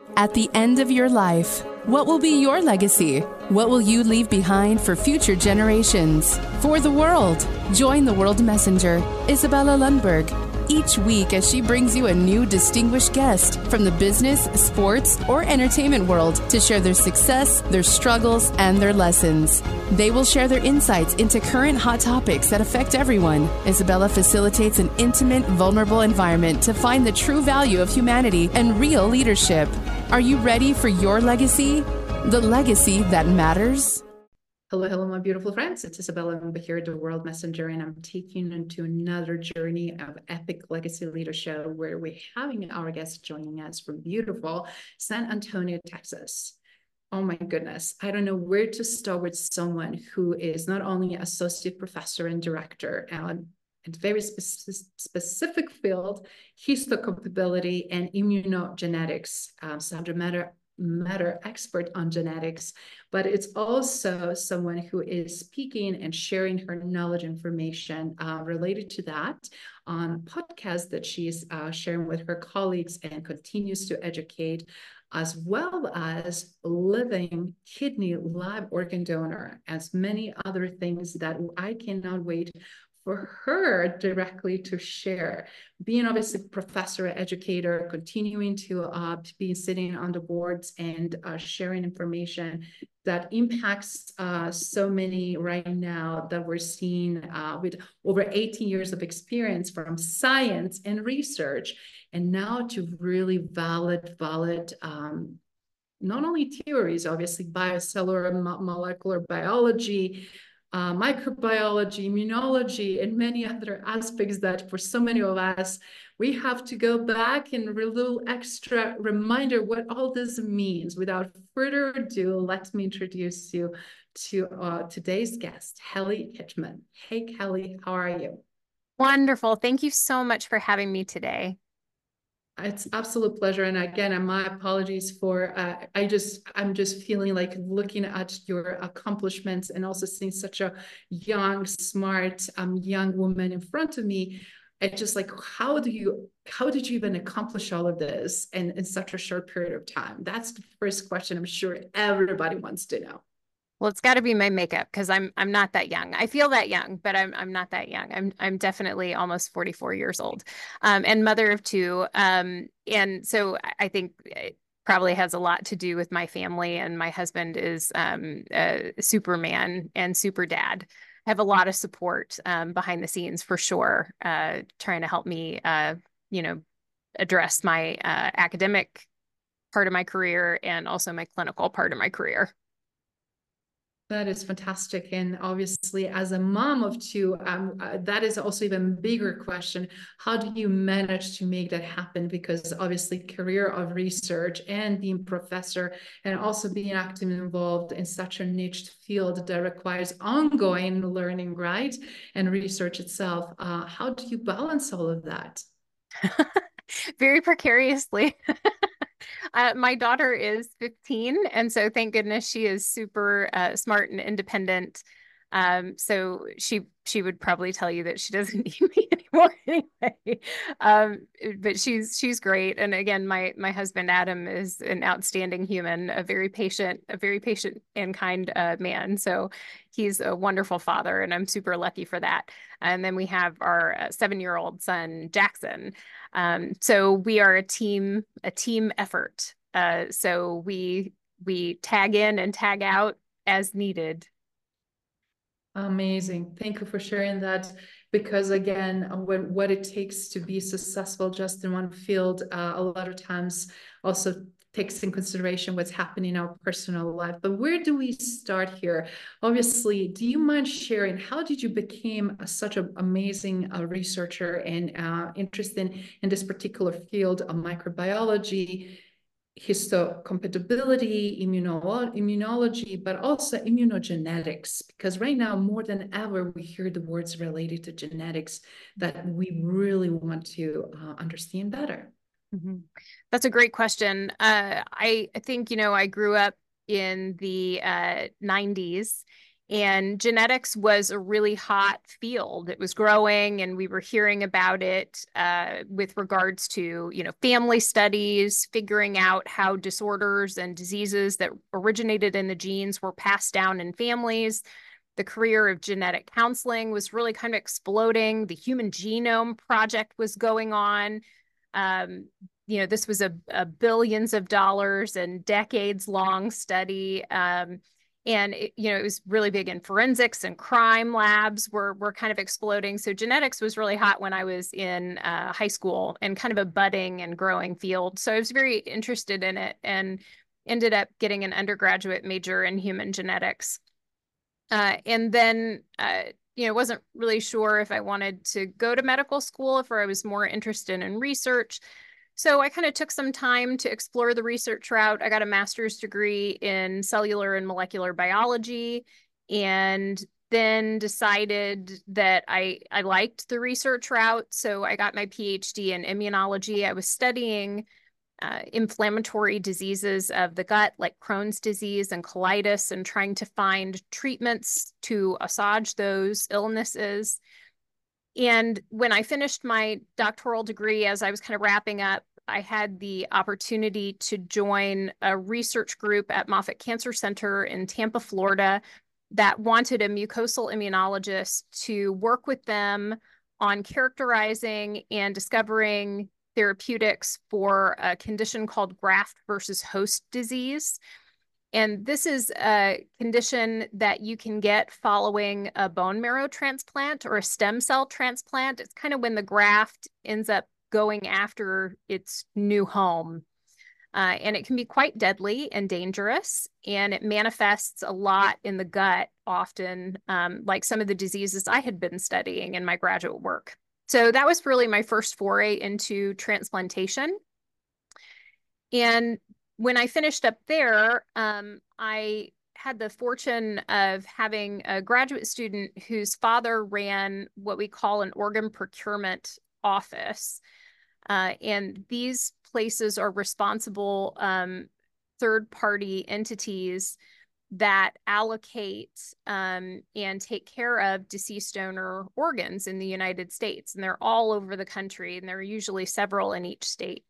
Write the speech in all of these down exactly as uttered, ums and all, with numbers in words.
At the end of your life, what will be your legacy? What will you leave behind for future generations? For the world, join the World Messenger, Isabella Lundberg, each week as she brings you a new distinguished guest from the business, sports, or entertainment world to share their success, their struggles, and their lessons. They will share their insights into current hot topics that affect everyone. Isabella facilitates an intimate, vulnerable environment to find the true value of humanity and real leadership. Are you ready for your legacy? The legacy that matters? Hello, hello, my beautiful friends. It's Isabella Lundberg here, the World Messenger, and I'm taking you into another journey of epic legacy leadership where we're having our guest joining us from beautiful San Antonio, Texas. Oh my goodness, I don't know where to start with someone who is not only associate professor and director and in a very spe- specific field, histocompatibility and immunogenetics, um, subject matter matter expert on genetics, but it's also someone who is speaking and sharing her knowledge information uh, related to that on podcasts that she's uh, sharing with her colleagues and continues to educate, as well as living kidney live organ donor, as many other things that I cannot wait for her directly to share. Being obviously professor, educator, continuing to, uh, to be sitting on the boards and uh, sharing information that impacts uh, so many right now that we're seeing uh, with over eighteen years of experience from science and research, and now to really valid, valid um, not only theories, obviously biocellular, mo molecular biology, uh, microbiology, immunology, and many other aspects that for so many of us, we have to go back and a little extra reminder what all this means. Without further ado, let me introduce you to uh, today's guest, Kelly Hitchman. Hey, Kelly, how are you? Wonderful. Thank you so much for having me today. It's absolute pleasure. And again, my apologies for, uh, I just, I'm just feeling like looking at your accomplishments and also seeing such a young, smart, um, young woman in front of me. It's just like, how do you, how did you even accomplish all of this in, in such a short period of time? That's the first question I'm sure everybody wants to know. Well, it's got to be my makeup because I'm I'm not that young. I feel that young, but I'm I'm not that young. I'm I'm definitely almost forty-four years old, um, and mother of two. Um, and so I think it probably has a lot to do with my family. And my husband is um, a Superman and super dad. I have a lot of support um, behind the scenes for sure, uh, trying to help me, uh, you know, address my uh, academic part of my career and also my clinical part of my career. That is fantastic. And obviously, as a mom of two, um, uh, that is also even bigger question. How do you manage to make that happen? Because obviously, career of research and being professor and also being active and involved in such a niche field that requires ongoing learning, right? And research itself. Uh, how do you balance all of that? Very precariously. Uh, my daughter is fifteen, and so thank goodness she is super uh, smart and independent. Um, so she she would probably tell you that she doesn't need me anymore anyway. Um, but she's she's great. And again, my my husband Adam is an outstanding human, a very patient, a very patient and kind uh, man. So he's a wonderful father, and I'm super lucky for that. And then we have our uh, seven-year-old son Jackson. Um, so we are a team, a team effort. Uh, so we we tag in and tag out as needed. Amazing. Thank you for sharing that. Because again, when, what it takes to be successful just in one field, uh, a lot of times also takes in consideration what's happening in our personal life. But where do we start here? Obviously, do you mind sharing how did you become a, such an amazing uh, researcher and uh, interested in, in this particular field of microbiology? Histocompatibility, immuno immunology, but also immunogenetics, because right now, more than ever, we hear the words related to genetics that we really want to uh, understand better. Mm-hmm. That's a great question. Uh, I, I think, you know, I grew up in the uh, nineties And genetics was a really hot field. It was growing, and we were hearing about it uh, with regards to, you know, family studies, figuring out how disorders and diseases that originated in the genes were passed down in families. The career of genetic counseling was really kind of exploding. The Human Genome Project was going on. Um, you know, this was a, a billions of dollars and decades long study. Um, And, it, you know, it was really big in forensics, and crime labs were, were kind of exploding. So genetics was really hot when I was in uh, high school, and kind of a budding and growing field. So I was very interested in it, and ended up getting an undergraduate major in human genetics. Uh, and then, uh, you know, wasn't really sure if I wanted to go to medical school, if I was more interested in research. So I kind of took some time to explore the research route. I got a master's degree in cellular and molecular biology, and then decided that I, I liked the research route. So I got my PhD in immunology. I was studying uh, inflammatory diseases of the gut, like Crohn's disease and colitis, and trying to find treatments to assuage those illnesses. And when I finished my doctoral degree, as I was kind of wrapping up, I had the opportunity to join a research group at Moffitt Cancer Center in Tampa, Florida, that wanted a mucosal immunologist to work with them on characterizing and discovering therapeutics for a condition called graft versus host disease. And this is a condition that you can get following a bone marrow transplant or a stem cell transplant. It's kind of when the graft ends up going after its new home. Uh, and it can be quite deadly and dangerous. And it manifests a lot in the gut, often, um, like some of the diseases I had been studying in my graduate work. So that was really my first foray into transplantation. And when I finished up there, um, I had the fortune of having a graduate student whose father ran what we call an organ procurement office. Uh, and these places are responsible um, third-party entities that allocate um, and take care of deceased donor organs in the United States. And they're all over the country, and there are usually several in each state.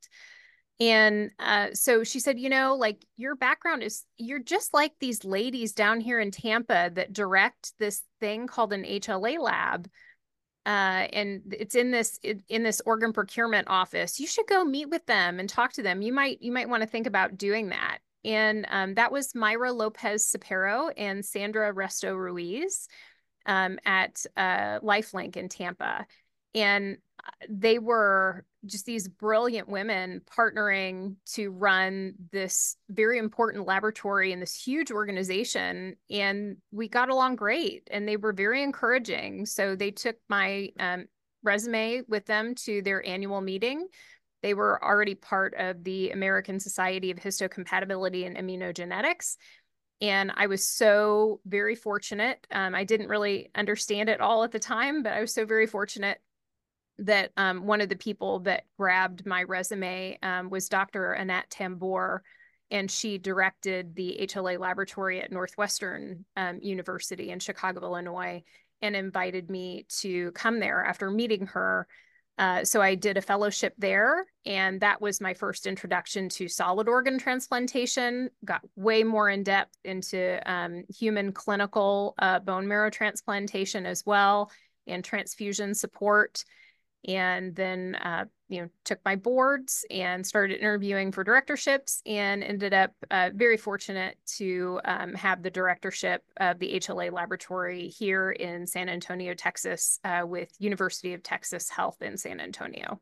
And uh, so she said, you know, like, your background is, you're just like these ladies down here in Tampa that direct this thing called an H L A lab. Uh, and it's in this in this organ procurement office. You should go meet with them and talk to them. You might you might want to think about doing that. And um, that was Myra Lopez Sapero and Sandra Resto Ruiz um, at uh, LifeLink in Tampa. And they were just these brilliant women partnering to run this very important laboratory in this huge organization. And we got along great, and they were very encouraging. So they took my um, resume with them to their annual meeting. They were already part of the American Society of Histocompatibility and Immunogenetics. And I was so very fortunate. Um, I didn't really understand it all at the time, but I was so very fortunate that um, one of the people that grabbed my resume um, was Doctor Annette Tambor, and she directed the H L A laboratory at Northwestern um, University in Chicago, Illinois, and invited me to come there after meeting her. Uh, so I did a fellowship there, and that was my first introduction to solid organ transplantation. Got way more in depth into um, human clinical uh, bone marrow transplantation as well, and transfusion support. And then, uh, you know, took my boards and started interviewing for directorships, and ended up uh, very fortunate to um, have the directorship of the H L A laboratory here in San Antonio, Texas, uh, with University of Texas Health in San Antonio.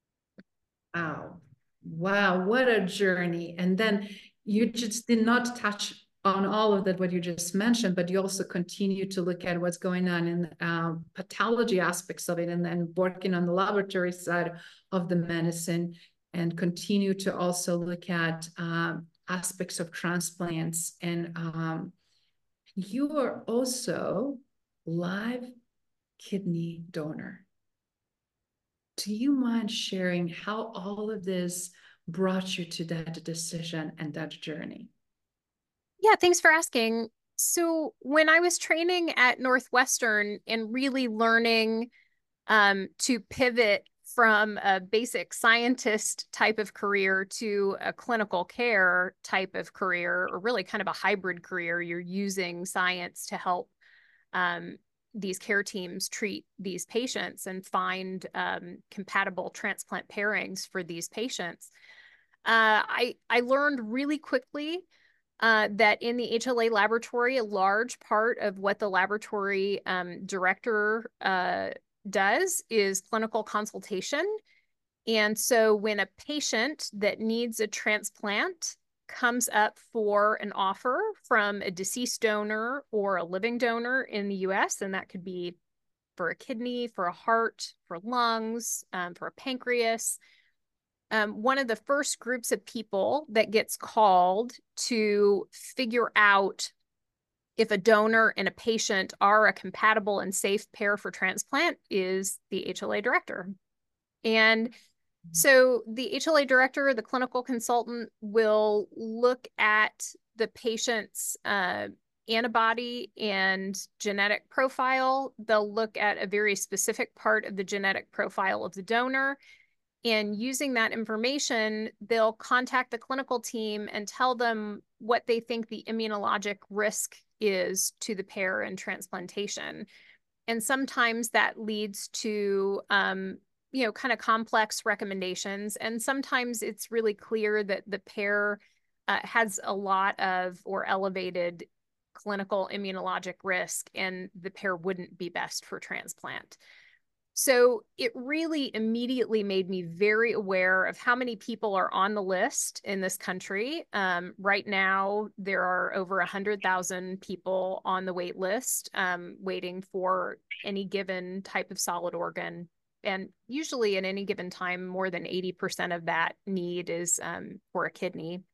Wow. Wow, what a journey. And then you just did not touch on all of that, what you just mentioned, but you also continue to look at what's going on in uh, pathology aspects of it, and then working on the laboratory side of the medicine, and continue to also look at um, aspects of transplants. And um, you are also live kidney donor. Do you mind sharing how all of this brought you to that decision and that journey? Yeah, thanks for asking. So when I was training at Northwestern and really learning um, to pivot from a basic scientist type of career to a clinical care type of career, or really kind of a hybrid career, you're using science to help um, these care teams treat these patients and find um, compatible transplant pairings for these patients. Uh, I, I learned really quickly uh, that in the H L A laboratory, a large part of what the laboratory um, director uh, does is clinical consultation. And so when a patient that needs a transplant comes up for an offer from a deceased donor or a living donor in the U S, and that could be for a kidney, for a heart, for lungs, um, for a pancreas, um, one of the first groups of people that gets called to figure out if a donor and a patient are a compatible and safe pair for transplant is the H L A director. And so the H L A director, the clinical consultant, will look at the patient's uh, antibody and genetic profile. They'll look at a very specific part of the genetic profile of the donor. And using that information, they'll contact the clinical team and tell them what they think the immunologic risk is to the pair and transplantation. And sometimes that leads to, um, you know, kind of complex recommendations. And sometimes it's really clear that the pair uh, has a lot of or elevated clinical immunologic risk, and the pair wouldn't be best for transplant. So it really immediately made me very aware of how many people are on the list in this country. Um, right now, there are over one hundred thousand people on the wait list um, waiting for any given type of solid organ. And usually at any given time, more than eighty percent of that need is um, for a kidney.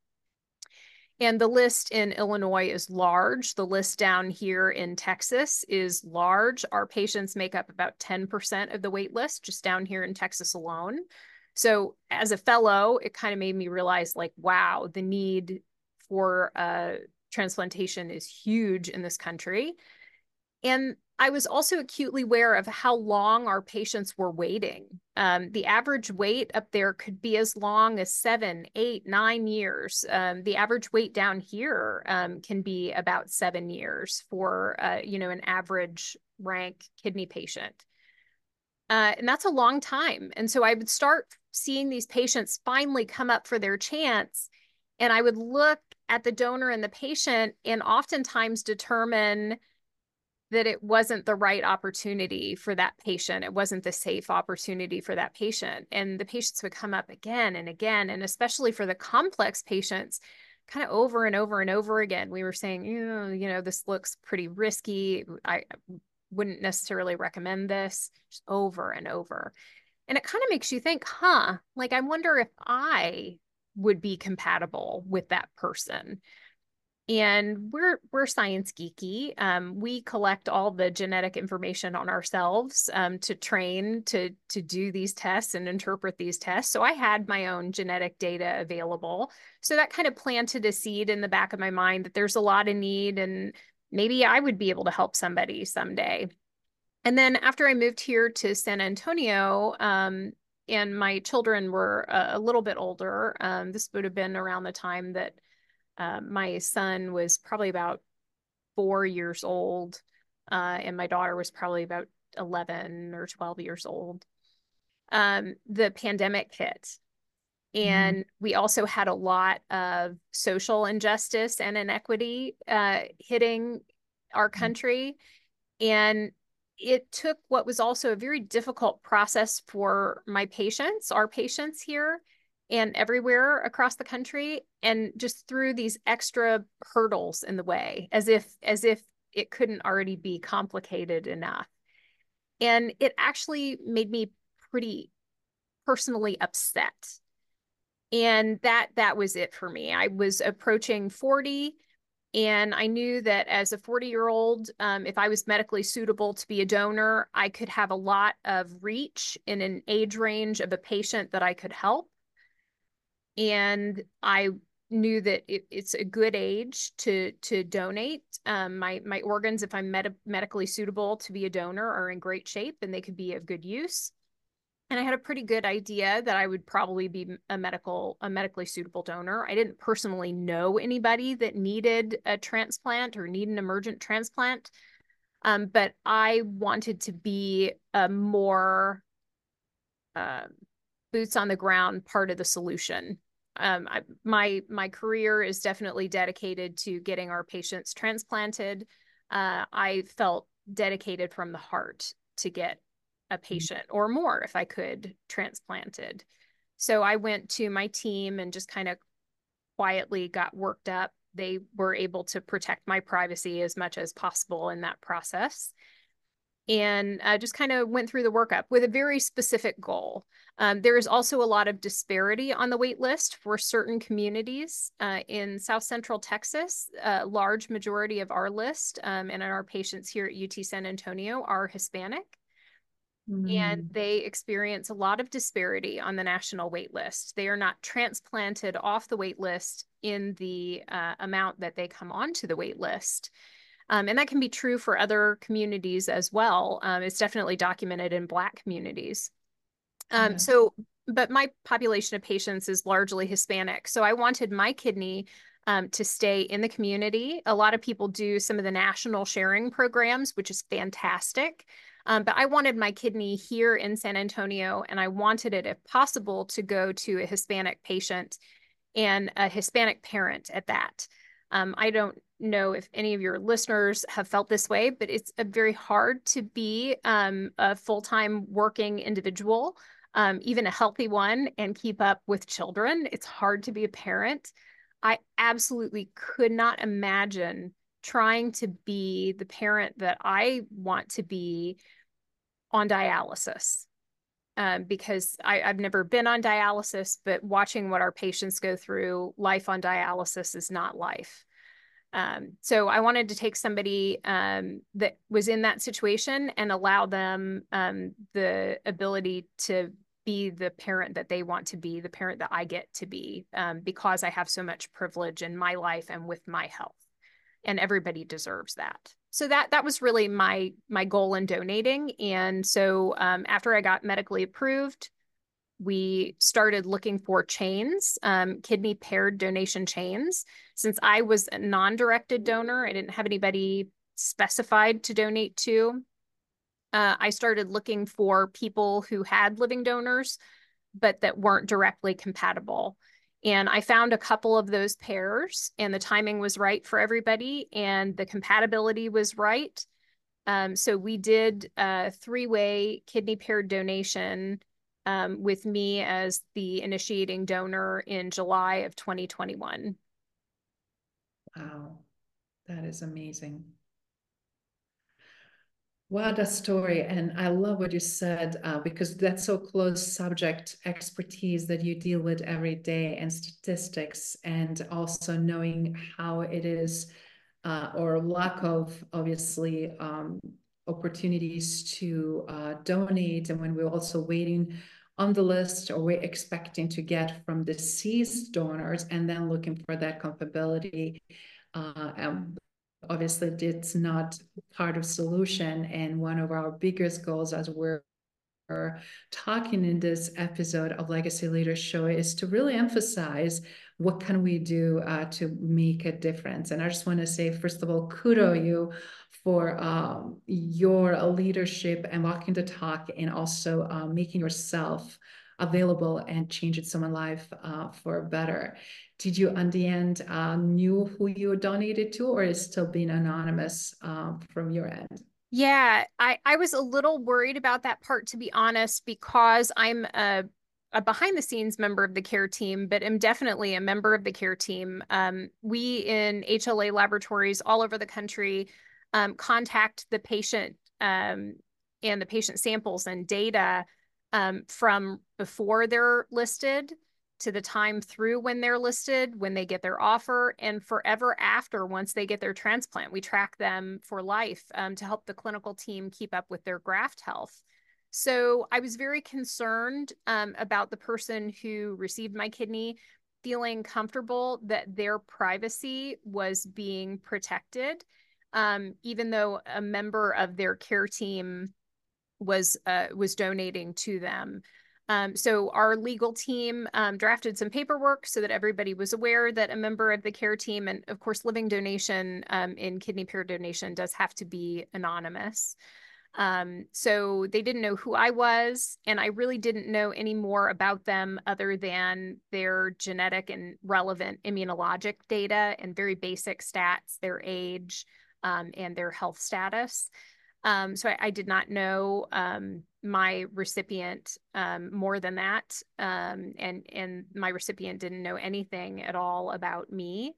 And the list in Illinois is large. The list down here in Texas is large. Our patients make up about ten percent of the wait list just down here in Texas alone. So as a fellow, it kind of made me realize, like, wow, the need for uh, transplantation is huge in this country. And I was also acutely aware of how long our patients were waiting. Um, the average wait up there could be as long as seven, eight, nine years. Um, the average wait down here um, can be about seven years for, uh, you know, an average rank kidney patient. Uh, and that's a long time. And so I would start seeing these patients finally come up for their chance. And I would look at the donor and the patient and oftentimes determine that it wasn't the right opportunity for that patient. It wasn't the safe opportunity for that patient. And the patients would come up again and again, and especially for the complex patients, kind of over and over and over again. We were saying, you know, you know, this looks pretty risky. I wouldn't necessarily recommend this, just over and over. And it kind of makes you think, huh, like, I wonder if I would be compatible with that person. And we're we're science geeky. Um, we collect all the genetic information on ourselves um, to train to to do these tests and interpret these tests. So I had my own genetic data available. So that kind of planted a seed in the back of my mind that there's a lot of need, and maybe I would be able to help somebody someday. And then after I moved here to San Antonio, um, and my children were a, a little bit older, um, this would have been around the time that Uh, my son was probably about four years old, uh, and my daughter was probably about eleven or twelve years old. Um, the pandemic hit, and mm-hmm. we also had a lot of social injustice and inequity uh, hitting our country. Mm-hmm. And it took what was also a very difficult process for my patients, our patients here, and everywhere across the country, and just threw these extra hurdles in the way, as if as if it couldn't already be complicated enough. And it actually made me pretty personally upset. And that that was it for me. I was approaching forty, and I knew that as a forty-year-old, um, if I was medically suitable to be a donor, I could have a lot of reach in an age range of a patient that I could help. And I knew that it, it's a good age to to donate. Um, my my organs, if I'm med medically suitable to be a donor, are in great shape and they could be of good use. And I had a pretty good idea that I would probably be a medical a medically suitable donor. I didn't personally know anybody that needed a transplant or need an emergent transplant, um, but I wanted to be a more uh, boots on the ground part of the solution. Um, I, my my career is definitely dedicated to getting our patients transplanted. Uh, I felt dedicated from the heart to get a patient or more, if I could, transplanted. So I went to my team and just kind of quietly got worked up. They were able to protect my privacy as much as possible in that process, and uh, just kind of went through the workup with a very specific goal. Um, there is also a lot of disparity on the wait list for certain communities. Uh, in South Central Texas, a large majority of our list um, and our patients here at U T San Antonio are Hispanic. And they experience a lot of disparity on the national wait list. They are not transplanted off the wait list in the uh, amount that they come onto the wait list. Um, and that can be true for other communities as well. Um, it's definitely documented in Black communities. Um, Yes. So, but my population of patients is largely Hispanic. So I wanted my kidney um, to stay in the community. A lot of people do some of the national sharing programs, which is fantastic. Um, but I wanted my kidney here in San Antonio, and I wanted it, if possible, to go to a Hispanic patient and a Hispanic parent at that. Um, I don't know if any of your listeners have felt this way, but it's a very hard to be um, a full-time working individual, um, even a healthy one, and keep up with children. It's hard to be a parent. I absolutely could not imagine trying to be the parent that I want to be on dialysis. Um, because I, I've never been on dialysis, but watching what our patients go through, life on dialysis is not life. Um, so I wanted to take somebody um, that was in that situation and allow them um, the ability to be the parent that they want to be, the parent that I get to be, um, because I have so much privilege in my life and with my health. And everybody deserves that. So that that was really my my goal in donating. And so um, after I got medically approved, we started looking for chains, um, kidney paired donation chains. Since I was a non-directed donor, I didn't have anybody specified to donate to. Uh, I started looking for people who had living donors, but that weren't directly compatible. And I found a couple of those pairs, and the timing was right for everybody, and the compatibility was right. Um, so we did a three-way kidney paired donation um, with me as the initiating donor in July of twenty twenty-one. Wow, that is amazing. Wow, that story. And I love what you said, uh, because that's so close subject expertise that you deal with every day, and statistics, and also knowing how it is, uh, or lack of, obviously, um, opportunities to uh, donate. And when we're also waiting on the list, or we're expecting to get from deceased donors, and then looking for that compatibility. Uh, and obviously it's not part of solution. And one of our biggest goals, as we're talking in this episode of Legacy Leaders Show, is to really emphasize what can we do uh, to make a difference. And I just want to say, first of all, kudos you for um, your leadership and walking the talk, and also uh, making yourself available and changing someone's life uh, for better. Did you, on the end, uh, knew who you donated to, or is still being anonymous uh, from your end? Yeah, I, I was a little worried about that part, to be honest, because I'm a, a behind the scenes member of the care team, but am definitely a member of the care team. Um, we in H L A laboratories all over the country um, contact the patient um, and the patient samples and data um, from before they're listed to the time through when they're listed, when they get their offer, and forever after, once they get their transplant. We track them for life um, to help the clinical team keep up with their graft health. So I was very concerned um, about the person who received my kidney, feeling comfortable that their privacy was being protected, um, even though a member of their care team was uh, was donating to them. Um, so our legal team um, drafted some paperwork so that everybody was aware that a member of the care team, and of course, living donation um, in kidney pair donation does have to be anonymous. Um, so they didn't know who I was, and I really didn't know any more about them other than their genetic and relevant immunologic data and very basic stats, their age, um, and their health status. Um, so I, I did not know um, my recipient um, more than that, um, and and my recipient didn't know anything at all about me.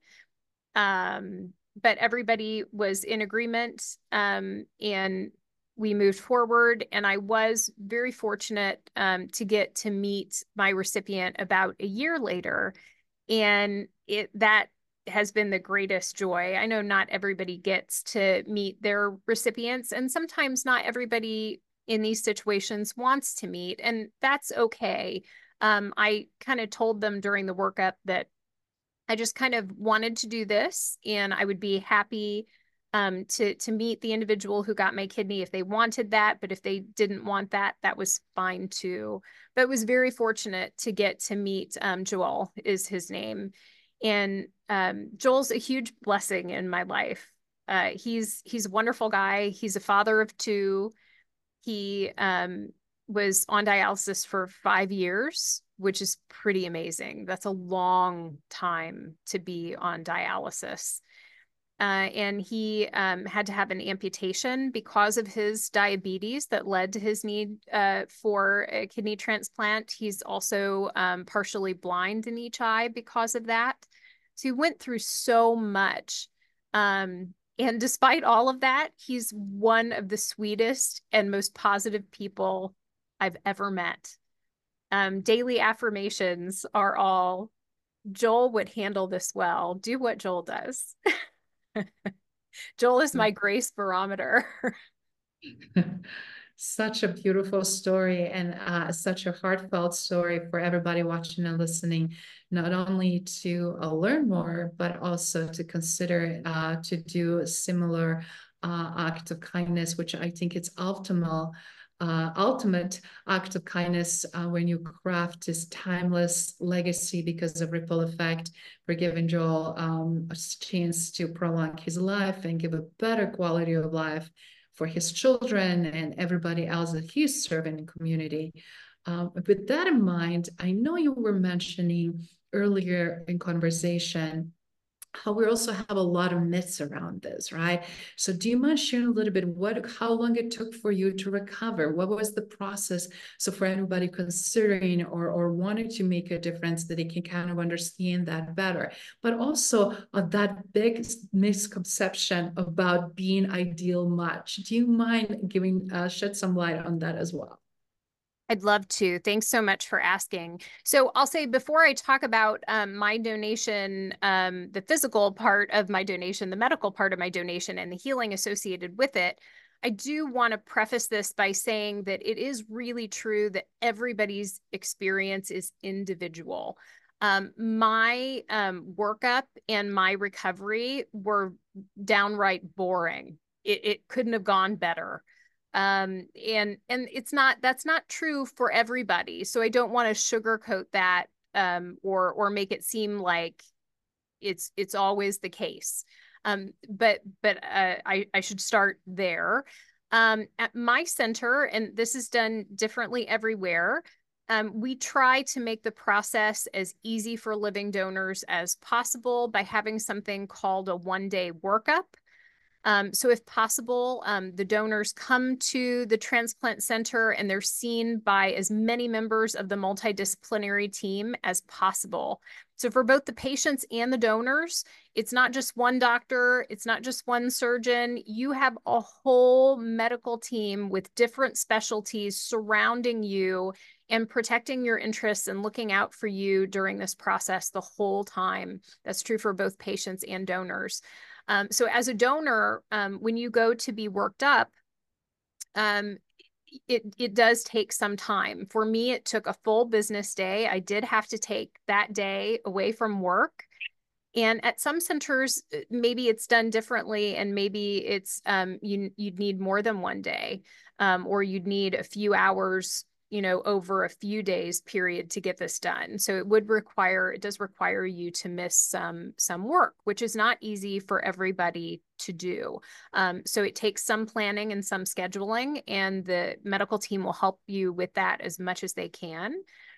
Um, but everybody was in agreement, um, and we moved forward. And I was very fortunate um, to get to meet my recipient about a year later, and it that has been the greatest joy. I know not everybody gets to meet their recipients, and sometimes not everybody in these situations wants to meet, and that's okay. Um, I kind of told them during the workup that I just kind of wanted to do this, and I would be happy um, to to meet the individual who got my kidney if they wanted that, but if they didn't want that, that was fine too. But was very fortunate to get to meet um, Joel, is his name, and um, Joel's a huge blessing in my life. Uh, he's he's a wonderful guy. He's a father of two. He um, was on dialysis for five years, which is pretty amazing. That's a long time to be on dialysis. Uh, and he um, had to have an amputation because of his diabetes that led to his need uh, for a kidney transplant. He's also um, partially blind in each eye because of that. So he went through so much. Um, and despite all of that, he's one of the sweetest and most positive people I've ever met. Um, daily affirmations are all, Joel would handle this well. Do what Joel does. Joel is my grace barometer. Such a beautiful story, and uh, such a heartfelt story for everybody watching and listening, not only to uh, learn more, but also to consider uh, to do a similar uh, act of kindness, which I think it's optimal. Uh, ultimate act of kindness uh, when you craft this timeless legacy because of ripple effect, for giving Joel um, a chance to prolong his life and give a better quality of life for his children and everybody else that he's serving in the community. Um, with that in mind, I know you were mentioning earlier in conversation how we also have a lot of myths around this, right? So do you mind sharing a little bit what, how long it took for you to recover? What was the process? So for anybody considering or, or wanting to make a difference, that they can kind of understand that better, but also uh, that big misconception about being ideal much. Do you mind giving, uh, shed some light on that as well? I'd love to. Thanks so much for asking. So I'll say before I talk about um, my donation, um, the physical part of my donation, the medical part of my donation, and the healing associated with it, I do want to preface this by saying that it is really true that everybody's experience is individual. Um, my um, workup and my recovery were downright boring. It, it couldn't have gone better. Um, and and it's not, that's not true for everybody. So I don't want to sugarcoat that um, or or make it seem like it's it's always the case. Um, but but uh, I I should start there. Um, at my center, and this is done differently everywhere. Um, we try to make the process as easy for living donors as possible by having something called a one-day workup. Um, so if possible, um, the donors come to the transplant center and they're seen by as many members of the multidisciplinary team as possible. So for both the patients and the donors, it's not just one doctor, it's not just one surgeon. You have a whole medical team with different specialties surrounding you and protecting your interests and looking out for you during this process the whole time. That's true for both patients and donors. Um, so as a donor, um, when you go to be worked up, um, it, it does take some time. For me, it took a full business day. I did have to take that day away from work. And at some centers, maybe it's done differently, and maybe it's um, you, you'd need more than one day, um, or you'd need a few hours, you know, over a few days period to get this done. So it would require, it does require you to miss some, some work, which is not easy for everybody to do. Um, so it takes some planning and some scheduling, and the medical team will help you with that as much as they can.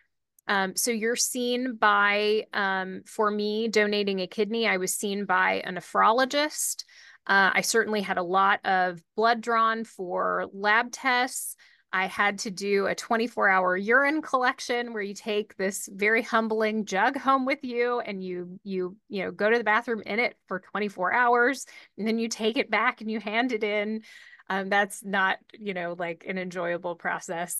Um, so you're seen by, um, for me, donating a kidney, I was seen by a nephrologist. Uh, I certainly had a lot of blood drawn for lab tests. I had to do a twenty-four hour urine collection where you take this very humbling jug home with you, and you, you, you know, go to the bathroom in it for twenty-four hours, and then you take it back and you hand it in. Um, that's not, you know, like an enjoyable process.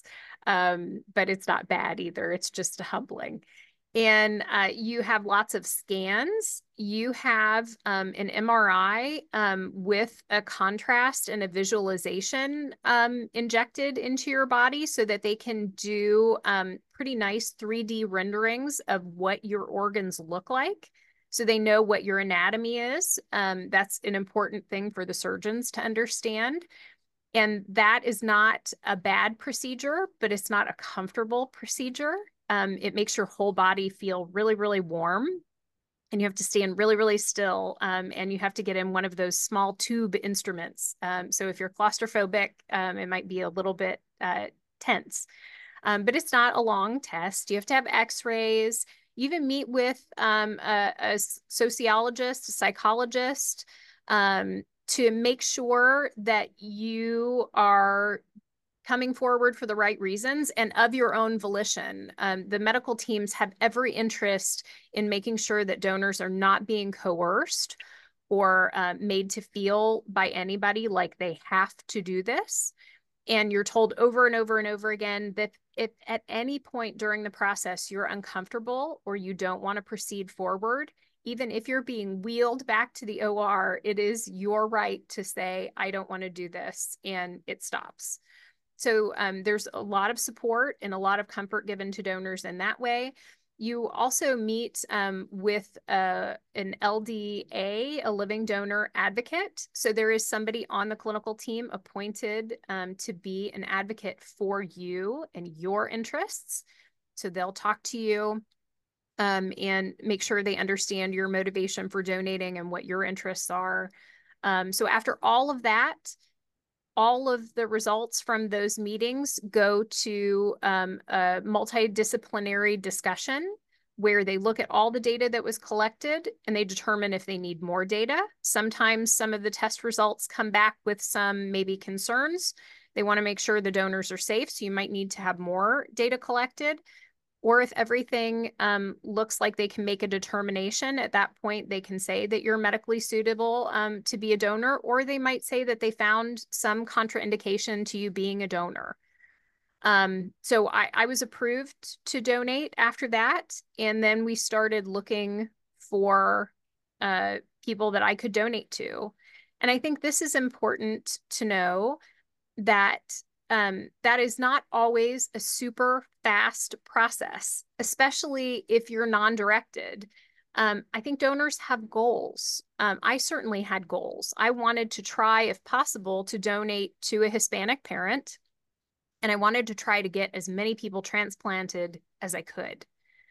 Um, but it's not bad either. It's just humbling. And uh, you have lots of scans. You have um, an M R I um, with a contrast and a visualization um, injected into your body so that they can do um, pretty nice three D renderings of what your organs look like. So they know what your anatomy is. Um, that's an important thing for the surgeons to understand. And that is not a bad procedure, but it's not a comfortable procedure. Um, it makes your whole body feel really, really warm. And you have to stand really, really still. Um, and you have to get in one of those small tube instruments. Um, so if you're claustrophobic, um, it might be a little bit uh, tense. Um, but it's not a long test. You have to have x-rays. You even meet with um, a, a sociologist, a psychologist, um, to make sure that you are coming forward for the right reasons and of your own volition. Um, the medical teams have every interest in making sure that donors are not being coerced or uh, made to feel by anybody like they have to do this. And you're told over and over and over again that if at any point during the process you're uncomfortable or you don't want to proceed forward, even if you're being wheeled back to the O R, it is your right to say, I don't want to do this, and it stops. So um, there's a lot of support and a lot of comfort given to donors in that way. You also meet um, with uh, an L D A, a living donor advocate. So there is somebody on the clinical team appointed um, to be an advocate for you and your interests. So they'll talk to you um, and make sure they understand your motivation for donating and what your interests are. Um, so after all of that, all of the results from those meetings go to um, a multidisciplinary discussion where they look at all the data that was collected and they determine if they need more data. Sometimes some of the test results come back with some maybe concerns. They want to make sure the donors are safe, so you might need to have more data collected. Or if everything um, looks like they can make a determination, at that point, they can say that you're medically suitable um, to be a donor, or they might say that they found some contraindication to you being a donor. Um, so I, I was approved to donate after that. And then we started looking for uh, people that I could donate to. And I think this is important to know that Um, that is not always a super fast process, especially if you're non-directed. Um, I think donors have goals. Um, I certainly had goals. I wanted to try, if possible, to donate to a Hispanic parent, and I wanted to try to get as many people transplanted as I could.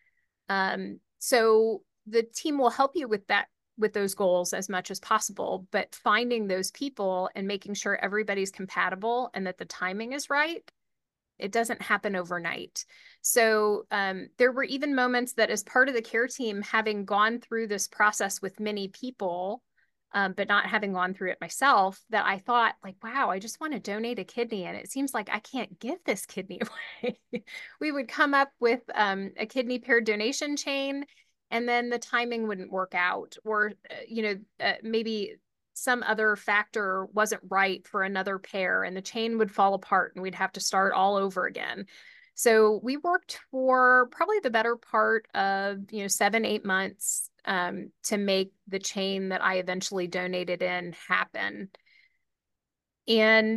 Um, so the team will help you with that, with those goals as much as possible, but finding those people and making sure everybody's compatible and that the timing is right, it doesn't happen overnight. So um, there were even moments that as part of the care team, having gone through this process with many people, um, but not having gone through it myself, that I thought like, wow, I just want to donate a kidney. And it seems like I can't give this kidney away. We would come up with um, a kidney pair donation chain, and then the timing wouldn't work out, or, uh, you know, uh, maybe some other factor wasn't right for another pair and the chain would fall apart and we'd have to start all over again. So we worked for probably the better part of, you know, seven, eight months um, to make the chain that I eventually donated in happen. And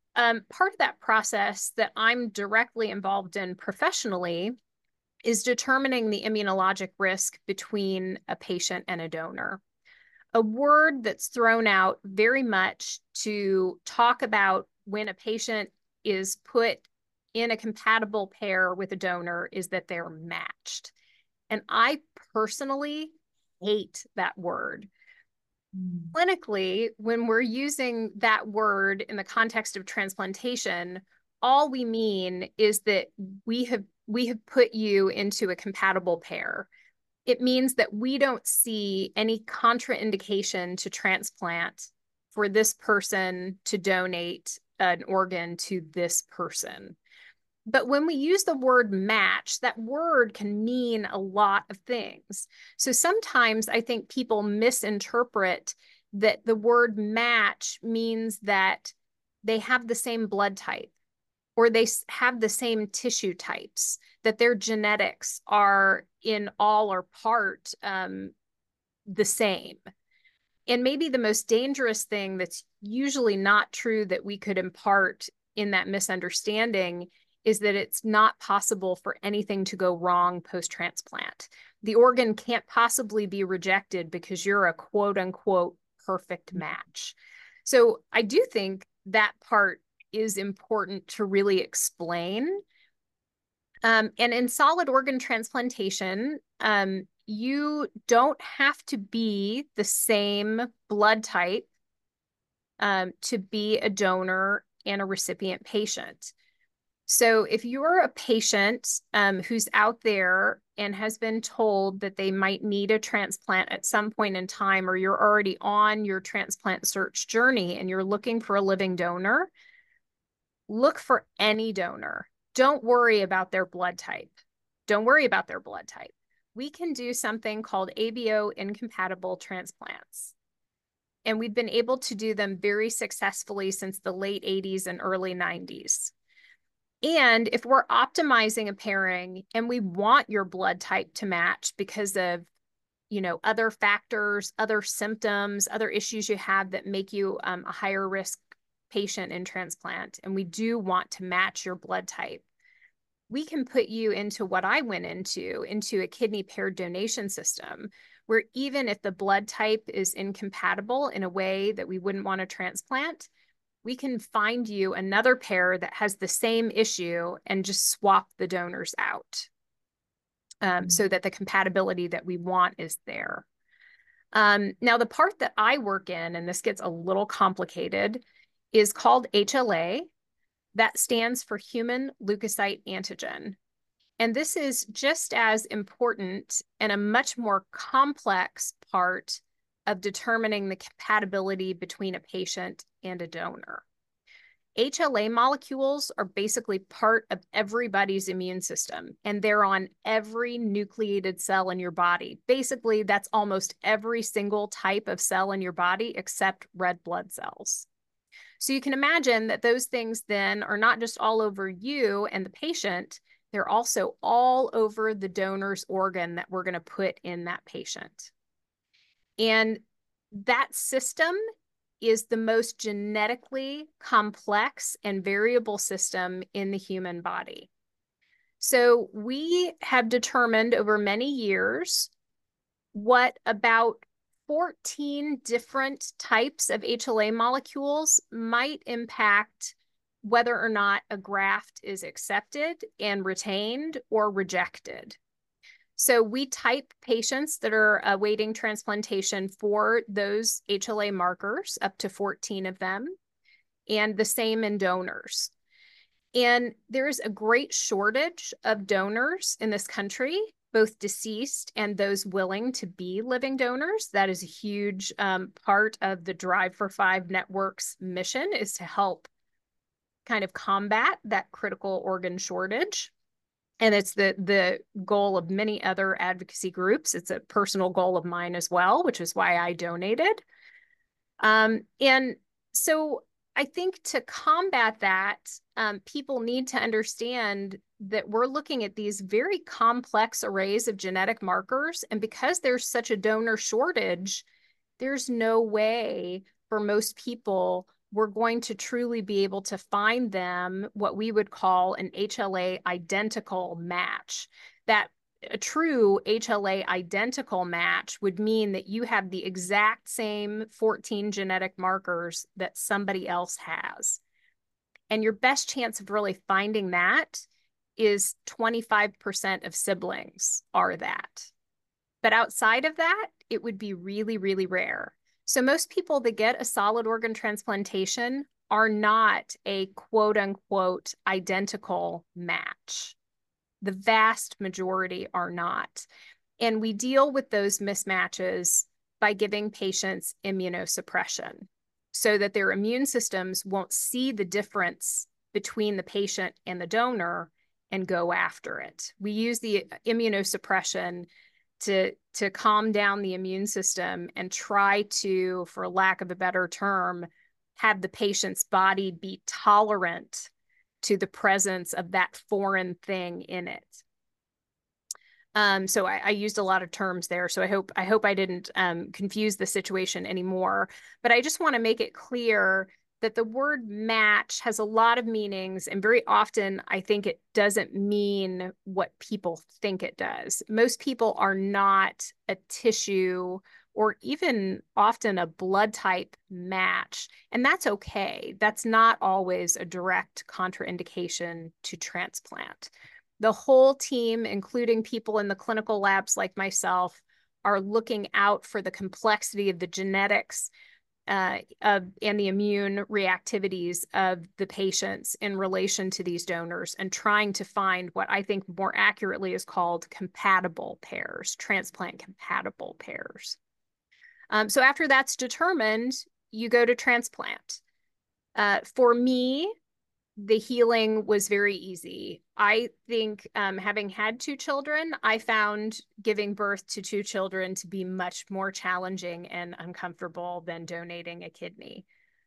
um, part of that process that I'm directly involved in professionally is determining the immunologic risk between a patient and a donor. A word that's thrown out very much to talk about when a patient is put in a compatible pair with a donor is that they're matched. And I personally hate that word. Mm. Clinically, when we're using that word in the context of transplantation, all we mean is that we have we have put you into a compatible pair. It means that we don't see any contraindication to transplant for this person to donate an organ to this person. But when we use the word match, that word can mean a lot of things. So sometimes I think people misinterpret that the word match means that they have the same blood type, or they have the same tissue types, that their genetics are in all or part um, the same. And maybe the most dangerous thing that's usually not true that we could impart in that misunderstanding is that it's not possible for anything to go wrong post-transplant. The organ can't possibly be rejected because you're a quote unquote perfect match. So I do think that part is important to really explain. Um, and in solid organ transplantation, um, you don't have to be the same blood type um, to be a donor and a recipient patient. So if you're a patient um, who's out there and has been told that they might need a transplant at some point in time, or you're already on your transplant search journey and you're looking for a living donor, look for any donor. Don't worry about their blood type. Don't worry about their blood type. We can do something called A B O incompatible transplants. And we've been able to do them very successfully since the late eighties and early nineties. And if we're optimizing a pairing and we want your blood type to match because of, you know, other factors, other symptoms, other issues you have that make you um, a higher risk patient in transplant, and we do want to match your blood type, we can put you into what I went into, into a kidney paired donation system, where even if the blood type is incompatible in a way that we wouldn't want to transplant, we can find you another pair that has the same issue and just swap the donors out um, mm-hmm. so that the compatibility that we want is there. Um, now, the part that I work in, and this gets a little complicated, is called H L A. That stands for human leukocyte antigen. And this is just as important and a much more complex part of determining the compatibility between a patient and a donor. H L A molecules are basically part of everybody's immune system, and they're on every nucleated cell in your body. Basically, that's almost every single type of cell in your body except red blood cells. So you can imagine that those things then are not just all over you and the patient, they're also all over the donor's organ that we're going to put in that patient. And that system is the most genetically complex and variable system in the human body. So we have determined over many years what about fourteen different types of H L A molecules might impact whether or not a graft is accepted and retained or rejected. So we type patients that are awaiting transplantation for those H L A markers, up to fourteen of them, and the same in donors. And there's a great shortage of donors in this country, both deceased and those willing to be living donors. That is a huge um, part of the Drive for Five Network's mission, is to help kind of combat that critical organ shortage. And it's the, the goal of many other advocacy groups. It's a personal goal of mine as well, which is why I donated. Um, and so I think to combat that, um, people need to understand that we're looking at these very complex arrays of genetic markers. And because there's such a donor shortage, there's no way for most people we're going to truly be able to find them what we would call an H L A identical match. That a true H L A identical match would mean that you have the exact same fourteen genetic markers that somebody else has. And your best chance of really finding that is twenty-five percent of siblings are that. But outside of that, it would be really, really rare. So most people that get a solid organ transplantation are not a quote unquote identical match. The vast majority are not. And we deal with those mismatches by giving patients immunosuppression so that their immune systems won't see the difference between the patient and the donor and go after it. We use the immunosuppression to, to calm down the immune system and try to, for lack of a better term, have the patient's body be tolerant to the presence of that foreign thing in it. Um, so I, I used a lot of terms there. So I hope I hope I didn't um, confuse the situation anymore. But I just want to make it clear that the word match has a lot of meanings, and very often I think it doesn't mean what people think it does. Most people are not a tissue or even often a blood type match, and that's okay. That's not always a direct contraindication to transplant. The whole team, including people in the clinical labs like myself, are looking out for the complexity of the genetics uh, of, and the immune reactivities of the patients in relation to these donors and trying to find what I think more accurately is called compatible pairs, transplant compatible pairs. Um, so after that's determined, you go to transplant. Uh, for me, the healing was very easy. I think um, having had two children, I found giving birth to two children to be much more challenging and uncomfortable than donating a kidney.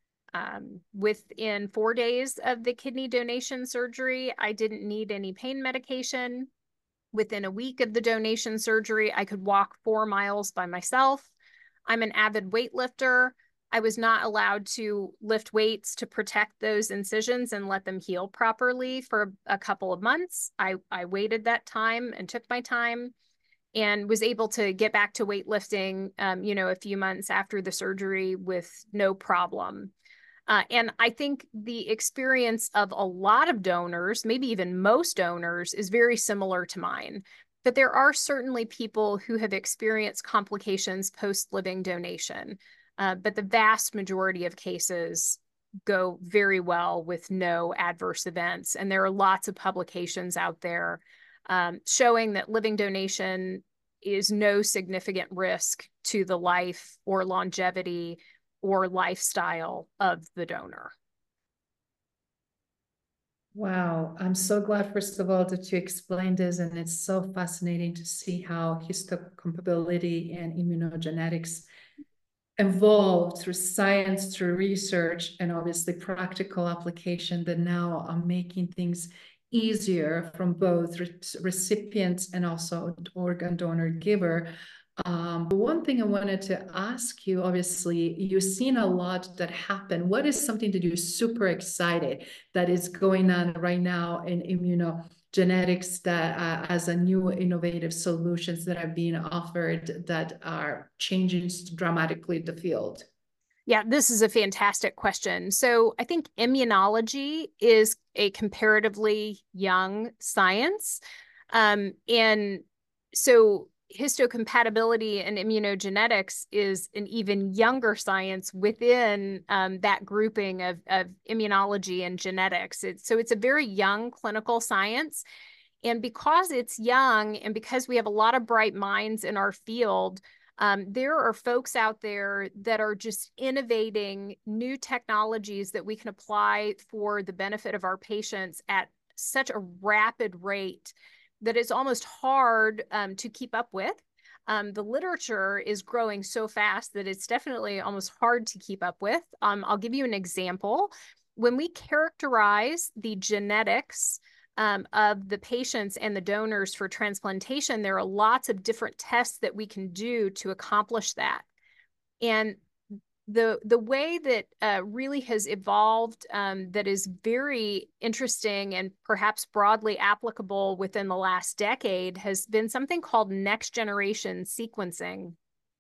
Um, within four days of the kidney donation surgery, I didn't need any pain medication. Within a week of the donation surgery, I could walk four miles by myself. I'm an avid weightlifter. I was not allowed to lift weights to protect those incisions and let them heal properly for a couple of months. I, I waited that time and took my time and was able to get back to weightlifting, um, you know, a few months after the surgery with no problem. Uh, and I think the experience of a lot of donors, maybe even most donors, is very similar to mine. But there are certainly people who have experienced complications post-living donation. Uh, but the vast majority of cases go very well with no adverse events. And there are lots of publications out there um, showing that living donation is no significant risk to the life or longevity or lifestyle of the donor. Wow, I'm so glad, first of all, that you explained this, and it's so fascinating to see how histocompatibility and immunogenetics evolved through science, through research, and obviously practical application that now are making things easier from both re recipients and also organ donor giver. Um, but one thing I wanted to ask you, obviously, you've seen a lot that happen. What is something that you're super excited that is going on right now in immunogenetics that uh, as a new innovative solutions that are being offered that are changing dramatically the field? Yeah, this is a fantastic question. So I think immunology is a comparatively young science. Um, and so histocompatibility and immunogenetics is an even younger science within um, that grouping of, of immunology and genetics. It's, so it's a very young clinical science. And because it's young and because we have a lot of bright minds in our field, um, there are folks out there that are just innovating new technologies that we can apply for the benefit of our patients at such a rapid rate that it's almost hard um, to keep up with. Um, the literature is growing so fast that it's definitely almost hard to keep up with. Um, I'll give you an example. When we characterize the genetics um, of the patients and the donors for transplantation, there are lots of different tests that we can do to accomplish that. And the the way that uh, really has evolved um, that is very interesting and perhaps broadly applicable within the last decade has been something called next generation sequencing.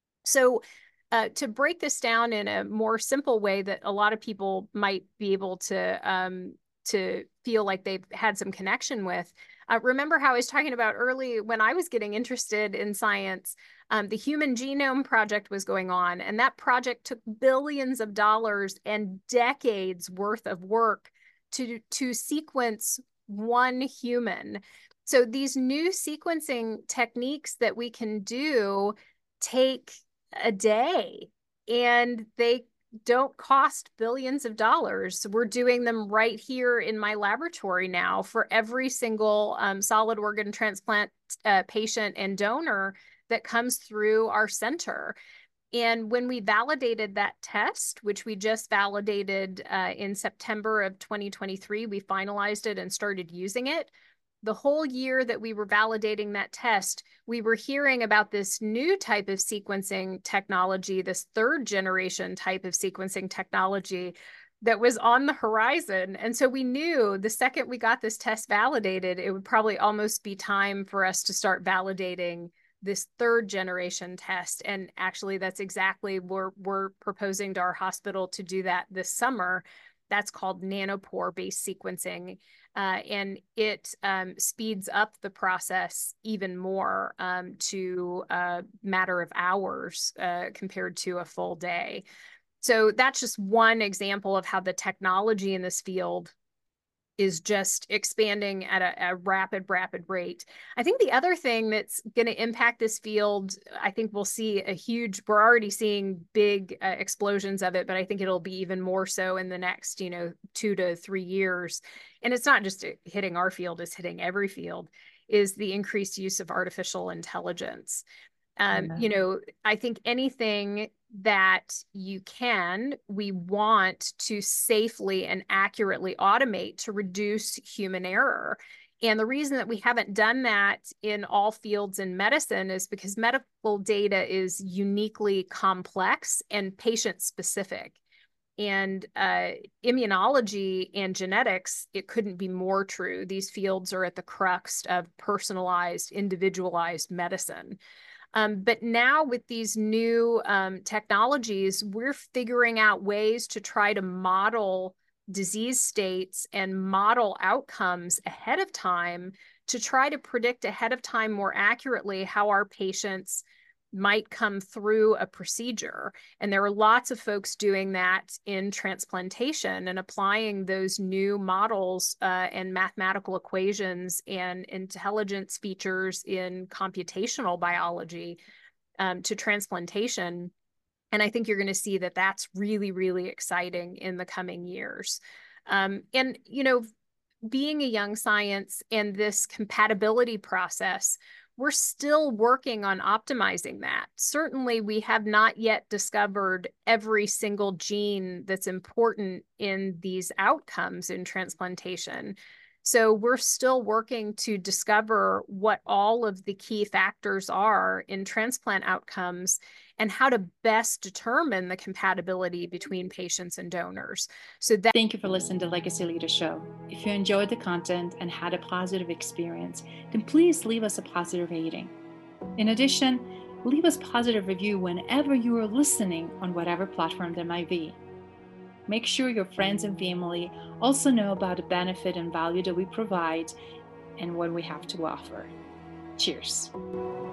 So uh, to break this down in a more simple way that a lot of people might be able to um, to feel like they've had some connection with. Uh, remember how I was talking about early when I was getting interested in science, um, the Human Genome Project was going on, and that project took billions of dollars and decades worth of work to, to sequence one human. So these new sequencing techniques that we can do take a day, and they don't cost billions of dollars. We're doing them right here in my laboratory now for every single um, solid organ transplant uh, patient and donor that comes through our center. And when we validated that test, which we just validated uh, in September of twenty twenty-three, we finalized it and started using it. The whole year that we were validating that test, we were hearing about this new type of sequencing technology, this third generation type of sequencing technology that was on the horizon. And so we knew the second we got this test validated, it would probably almost be time for us to start validating this third generation test. And actually, that's exactly what we're, we're proposing to our hospital to do that this summer. That's called nanopore-based sequencing. Uh, and it um, speeds up the process even more um, to a matter of hours uh, compared to a full day. So that's just one example of how the technology in this field is just expanding at a, a rapid, rapid rate. I think the other thing that's going to impact this field, I think we'll see a huge, we're already seeing big uh, explosions of it, but I think it'll be even more so in the next, you know, two to three years. And it's not just hitting our field, it's hitting every field, is the increased use of artificial intelligence. Um, you know, I think anything that you can, we want to safely and accurately automate to reduce human error. And the reason that we haven't done that in all fields in medicine is because medical data is uniquely complex and patient specific. And uh, immunology and genetics, it couldn't be more true. These fields are at the crux of personalized, individualized medicine. Um, but now with these new um, technologies, we're figuring out ways to try to model disease states and model outcomes ahead of time to try to predict ahead of time more accurately how our patients might come through a procedure. And there are lots of folks doing that in transplantation and applying those new models uh, and mathematical equations and intelligence features in computational biology um, to transplantation. And I think you're going to see that that's really, really exciting in the coming years. Um, and, you know, being a young science and this compatibility process, we're still working on optimizing that. Certainly, we have not yet discovered every single gene that's important in these outcomes in transplantation. So we're still working to discover what all of the key factors are in transplant outcomes and how to best determine the compatibility between patients and donors. So that Thank you for listening to Legacy Leader Show. If you enjoyed the content and had a positive experience, then please leave us a positive rating. In addition, leave us a positive review whenever you are listening on whatever platform there might be. Make sure your friends and family also know about the benefit and value that we provide and what we have to offer. Cheers.